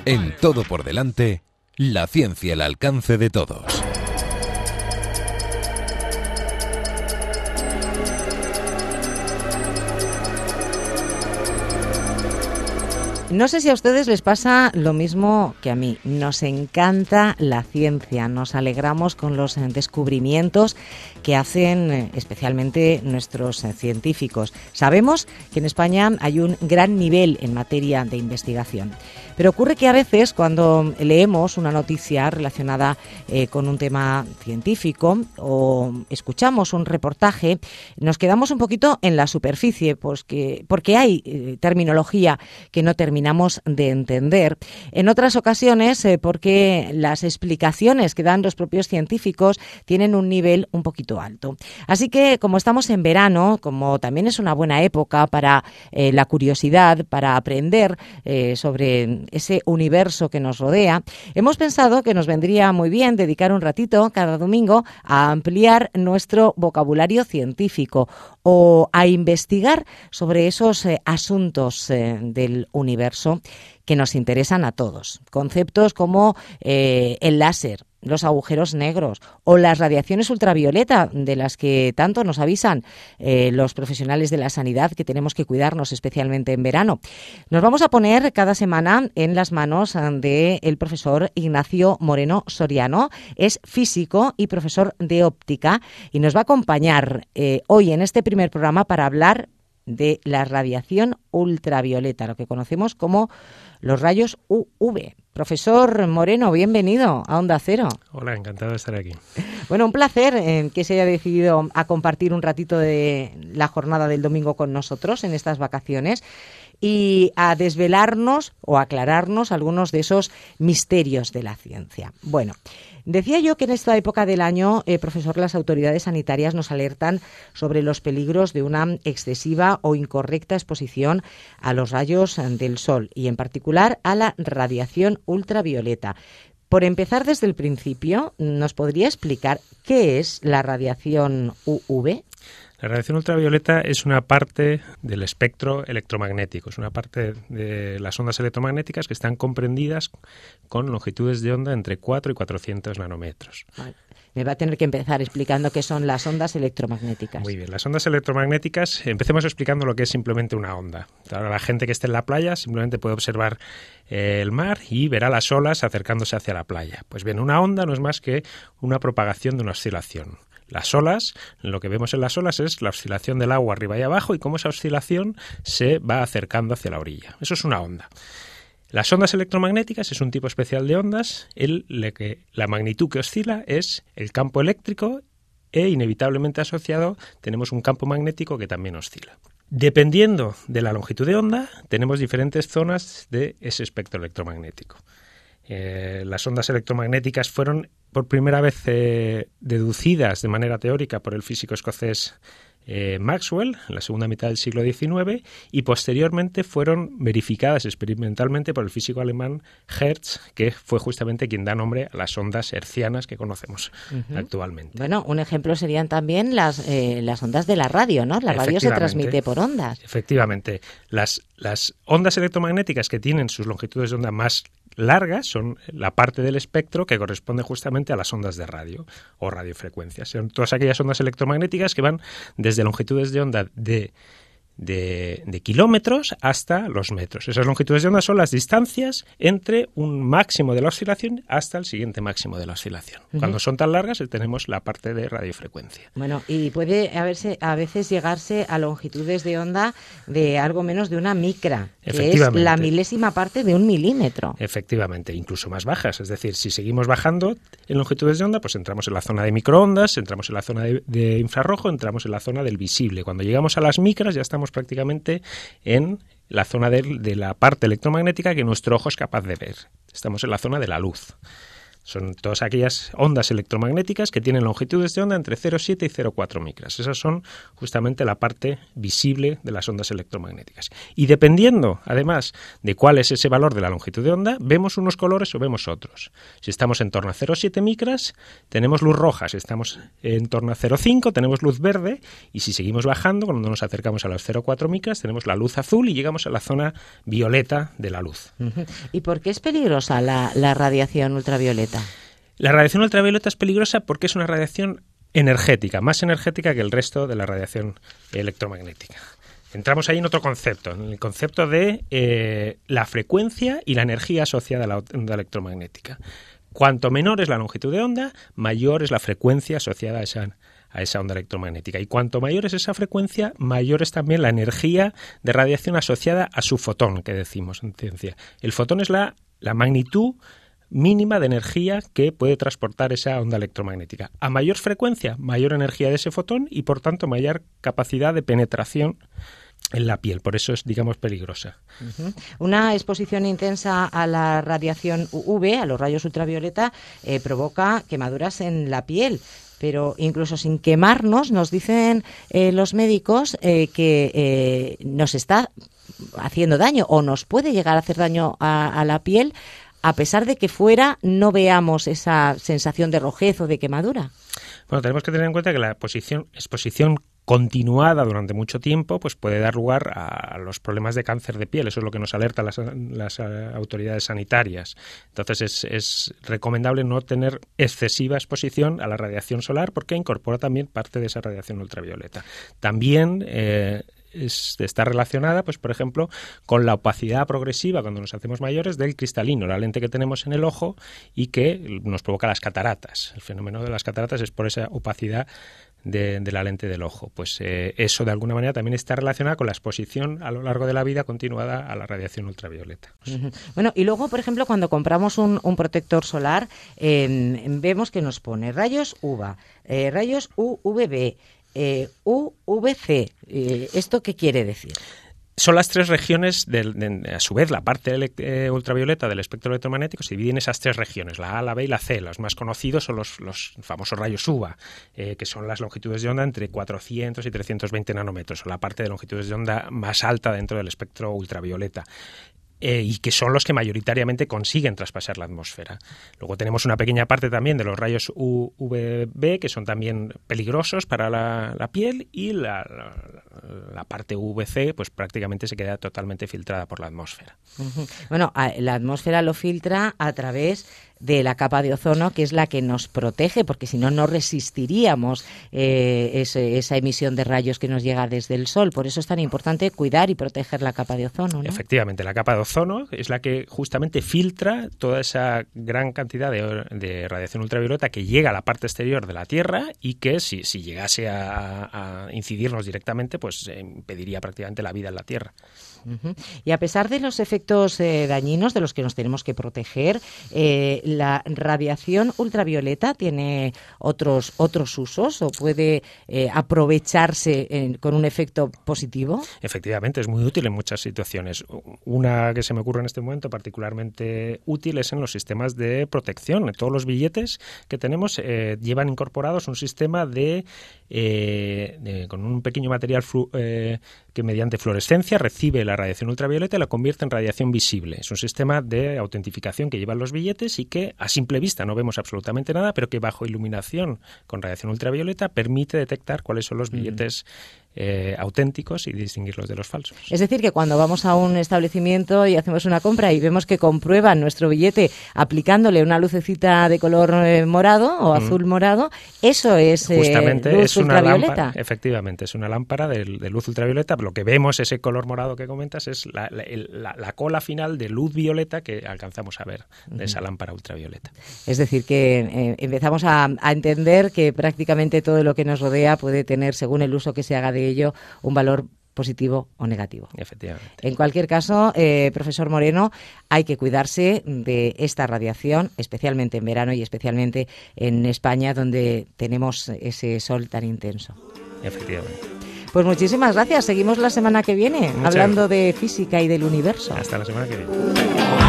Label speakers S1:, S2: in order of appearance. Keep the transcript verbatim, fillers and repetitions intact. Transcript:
S1: En Todo por Delante, la ciencia al alcance de todos.
S2: No sé si a ustedes les pasa lo mismo que a mí. Nos encanta la ciencia, nos alegramos con los descubrimientos que hacen especialmente nuestros científicos. Sabemos que en España hay un gran nivel en materia de investigación. Pero ocurre que a veces cuando leemos una noticia relacionada eh, con un tema científico o escuchamos un reportaje, nos quedamos un poquito en la superficie, pues que, porque hay eh, terminología que no terminamos de entender. En otras ocasiones, eh, porque las explicaciones que dan los propios científicos tienen un nivel un poquito alto. Así que, como estamos en verano, como también es una buena época para eh, la curiosidad, para aprender eh, sobre ese universo que nos rodea, hemos pensado que nos vendría muy bien dedicar un ratito cada domingo a ampliar nuestro vocabulario científico o a investigar sobre esos eh, asuntos eh, del universo que nos interesan a todos. Conceptos como eh, el láser, los agujeros negros o las radiaciones ultravioleta, de las que tanto nos avisan eh, los profesionales de la sanidad, que tenemos que cuidarnos especialmente en verano. Nos vamos a poner cada semana en las manos del profesor Ignacio Moreno Soriano. Es físico y profesor de óptica y nos va a acompañar eh, hoy en este primer programa para hablar de la radiación ultravioleta, lo que conocemos como los rayos U V. Profesor Moreno, bienvenido a Onda Cero.
S3: Hola, encantado de estar aquí.
S2: Bueno, un placer eh, que se haya decidido a compartir un ratito de la jornada del domingo con nosotros en estas vacaciones y a desvelarnos o aclararnos algunos de esos misterios de la ciencia. Bueno, decía yo que en esta época del año, eh, profesor, las autoridades sanitarias nos alertan sobre los peligros de una excesiva o incorrecta exposición a los rayos del sol y en particular a la radiación ultravioleta. Por empezar desde el principio, ¿nos podría explicar qué es la radiación U V?
S3: La radiación ultravioleta es una parte del espectro electromagnético, es una parte de las ondas electromagnéticas que están comprendidas con longitudes de onda entre cuatro y cuatrocientos nanómetros.
S2: Vale. Me va a tener que empezar explicando qué son las ondas electromagnéticas.
S3: Muy bien, las ondas electromagnéticas, empecemos explicando lo que es simplemente una onda. Ahora, la gente que esté en la playa simplemente puede observar eh, el mar y verá las olas acercándose hacia la playa. Pues bien, una onda no es más que una propagación de una oscilación. Las olas, lo que vemos en las olas es la oscilación del agua arriba y abajo y cómo esa oscilación se va acercando hacia la orilla. Eso es una onda. Las ondas electromagnéticas es un tipo especial de ondas, el, le que, la magnitud que oscila es el campo eléctrico e inevitablemente asociado tenemos un campo magnético que también oscila. Dependiendo de la longitud de onda, tenemos diferentes zonas de ese espectro electromagnético. Eh, las ondas electromagnéticas fueron por primera vez eh, deducidas de manera teórica por el físico escocés eh, Maxwell en la segunda mitad del siglo diecinueve y posteriormente fueron verificadas experimentalmente por el físico alemán Hertz, que fue justamente quien da nombre a las ondas hertzianas que conocemos uh-huh. actualmente.
S2: Bueno, un ejemplo serían también las, eh, las ondas de la radio, ¿no? La radio se transmite por ondas.
S3: Efectivamente. Las, las ondas electromagnéticas que tienen sus longitudes de onda más largas son la parte del espectro que corresponde justamente a las ondas de radio o radiofrecuencias. Son todas aquellas ondas electromagnéticas que van desde longitudes de onda de, de, de kilómetros hasta los metros. Esas longitudes de onda son las distancias entre un máximo de la oscilación hasta el siguiente máximo de la oscilación. Uh-huh. Cuando son tan largas tenemos la parte de radiofrecuencia.
S2: Bueno, y puede haberse, a veces llegarse a longitudes de onda de algo menos de una micra, que es la milésima parte de un milímetro.
S3: Efectivamente, incluso más bajas. Es decir, si seguimos bajando en longitudes de onda, pues entramos en la zona de microondas, entramos en la zona de, de infrarrojo, entramos en la zona del visible. Cuando llegamos a las micras ya estamos prácticamente en la zona de, de la parte electromagnética que nuestro ojo es capaz de ver. Estamos en la zona de la luz. Son todas aquellas ondas electromagnéticas que tienen longitudes de onda entre cero coma siete y cero coma cuatro micras. Esas son justamente la parte visible de las ondas electromagnéticas. Y dependiendo, además, de cuál es ese valor de la longitud de onda, vemos unos colores o vemos otros. Si estamos en torno a cero coma siete micras, tenemos luz roja. Si estamos en torno a cero coma cinco, tenemos luz verde. Y si seguimos bajando, cuando nos acercamos a los cero coma cuatro micras, tenemos la luz azul y llegamos a la zona violeta de la luz.
S2: ¿Y por qué es peligrosa la, la radiación ultravioleta?
S3: La radiación ultravioleta es peligrosa porque es una radiación energética, más energética que el resto de la radiación electromagnética. Entramos ahí en otro concepto, en el concepto de eh, la frecuencia y la energía asociada a la onda electromagnética. Cuanto menor es la longitud de onda, mayor es la frecuencia asociada a esa, a esa onda electromagnética. Y cuanto mayor es esa frecuencia, mayor es también la energía de radiación asociada a su fotón, que decimos en ciencia. El fotón es la, la magnitud mínima de energía que puede transportar esa onda electromagnética. A mayor frecuencia, mayor energía de ese fotón y, por tanto, mayor capacidad de penetración en la piel. Por eso es, digamos, peligrosa.
S2: Uh-huh. Una exposición intensa a la radiación U V, a los rayos ultravioleta, eh, provoca quemaduras en la piel. Pero incluso sin quemarnos, nos dicen eh, los médicos eh, que eh, nos está haciendo daño o nos puede llegar a hacer daño a, a la piel, a pesar de que fuera no veamos esa sensación de rojez o de quemadura.
S3: Bueno, tenemos que tener en cuenta que la exposición, exposición continuada durante mucho tiempo pues puede dar lugar a los problemas de cáncer de piel. Eso es lo que nos alertan las, las autoridades sanitarias. Entonces es, es recomendable no tener excesiva exposición a la radiación solar porque incorpora también parte de esa radiación ultravioleta. También eh, Es, está relacionada, pues por ejemplo, con la opacidad progresiva cuando nos hacemos mayores del cristalino, la lente que tenemos en el ojo y que nos provoca las cataratas. El fenómeno de las cataratas es por esa opacidad de, de la lente del ojo. Pues eh, eso de alguna manera también está relacionado con la exposición a lo largo de la vida continuada a la radiación ultravioleta.
S2: Uh-huh. Bueno, y luego, por ejemplo, cuando compramos un, un protector solar, eh, vemos que nos pone rayos U V A, eh, rayos U V B, Eh, U V C. Eh, ¿Esto qué quiere decir?
S3: Son las tres regiones, de, de, a su vez, la parte eh, ultravioleta del espectro electromagnético se divide en esas tres regiones, la A, la B y la C. Los más conocidos son los, los famosos rayos U V A, eh, que son las longitudes de onda entre cuatrocientos y trescientos veinte nanómetros, o la parte de longitudes de onda más alta dentro del espectro ultravioleta. Eh, y que son los que mayoritariamente consiguen traspasar la atmósfera. Luego tenemos una pequeña parte también de los rayos U V B, que son también peligrosos para la, la piel, y la, la, la parte U V C pues prácticamente se queda totalmente filtrada por la atmósfera.
S2: Uh-huh. Bueno, la atmósfera lo filtra a través de la capa de ozono, que es la que nos protege, porque si no, no resistiríamos eh, ese, esa emisión de rayos que nos llega desde el sol. Por eso es tan importante cuidar y proteger la capa de ozono, ¿no?
S3: Efectivamente, la capa de ozono es la que justamente filtra toda esa gran cantidad de, de radiación ultravioleta que llega a la parte exterior de la Tierra y que si, si llegase a, a incidirnos directamente, pues eh, impediría prácticamente la vida en la Tierra.
S2: Uh-huh. Y a pesar de los efectos eh, dañinos de los que nos tenemos que proteger, eh, ¿la radiación ultravioleta tiene otros otros usos o puede eh, aprovecharse en, con un efecto positivo?
S3: Efectivamente, es muy útil en muchas situaciones. Una que se me ocurre en este momento particularmente útil es en los sistemas de protección. Todos los billetes que tenemos eh, llevan incorporados un sistema de, eh, de con un pequeño material flu, eh, que mediante fluorescencia recibe la radiación ultravioleta y la convierte en radiación visible. Es un sistema de autentificación que llevan los billetes y que a simple vista no vemos absolutamente nada, pero que bajo iluminación con radiación ultravioleta permite detectar cuáles son los billetes eh, auténticos y distinguirlos de los falsos.
S2: Es decir, que cuando vamos a un establecimiento y hacemos una compra y vemos que comprueban nuestro billete aplicándole una lucecita de color eh, morado o mm. azul morado, eso es eh,
S3: justamente
S2: luz
S3: es una
S2: ultravioleta.
S3: Lámpara, efectivamente, es una lámpara de, de luz ultravioleta. Lo que vemos, ese color morado que comentas, es la, la, la, la cola final de luz violeta que alcanzamos a ver de esa lámpara ultravioleta.
S2: Es decir, que eh, empezamos a, a entender que prácticamente todo lo que nos rodea puede tener, según el uso que se haga de ello, un valor positivo o negativo.
S3: Efectivamente.
S2: En cualquier caso, eh, profesor Moreno, hay que cuidarse de esta radiación, especialmente en verano y especialmente en España, donde tenemos ese sol tan intenso.
S3: Efectivamente.
S2: Pues muchísimas gracias. Seguimos la semana que viene
S3: Muchas
S2: hablando
S3: gracias.
S2: de física y del universo.
S3: Hasta la semana que viene.